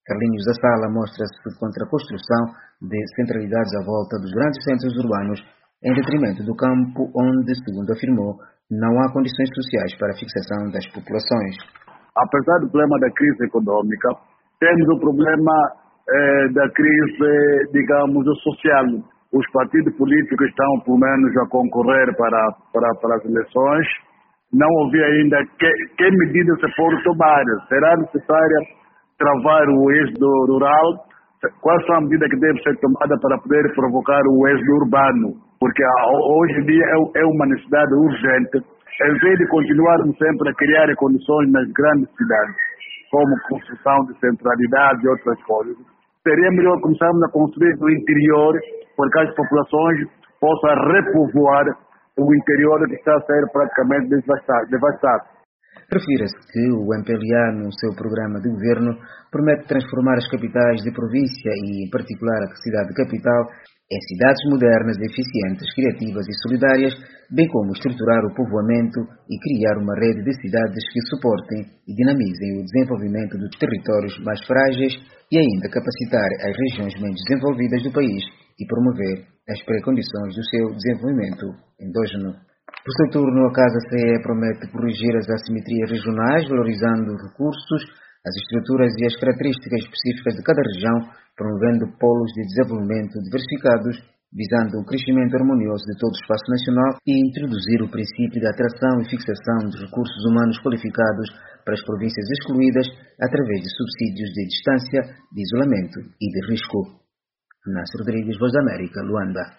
Carlinhos da Sala mostra-se contra a construção de centralidades à volta dos grandes centros urbanos, em detrimento do campo onde, segundo afirmou, não há condições sociais para a fixação das populações. Apesar do problema da crise econômica, temos o problema da crise, digamos, social. Os partidos políticos estão, pelo menos, a concorrer para as eleições. Não ouvi ainda que medidas se foram tomar. Será necessário travar o êxodo rural? Quais são as medidas que devem ser tomadas para poder provocar o êxodo urbano? Porque hoje em dia é uma necessidade urgente, em vez de continuarmos sempre a criar condições nas grandes cidades, como construção de centralidades e outras coisas. Seria melhor começarmos a construir no interior, porque as populações possam repovoar o interior que está a ser praticamente devastado. Refira-se que o MPLA, no seu programa de governo, promete transformar as capitais de província e, em particular, a cidade capital, em cidades modernas, eficientes, criativas e solidárias, bem como estruturar o povoamento e criar uma rede de cidades que suportem e dinamizem o desenvolvimento dos territórios mais frágeis e ainda capacitar as regiões menos desenvolvidas do país e promover as pré-condições do seu desenvolvimento endógeno. Por seu turno, a Casa CE promete corrigir as assimetrias regionais, valorizando os recursos, as estruturas e as características específicas de cada região, promovendo polos de desenvolvimento diversificados, visando um crescimento harmonioso de todo o espaço nacional e introduzir o princípio da atração e fixação de recursos humanos qualificados para as províncias excluídas através de subsídios de distância, de isolamento e de risco. Nasser Rodrigues, Voz da América, Luanda.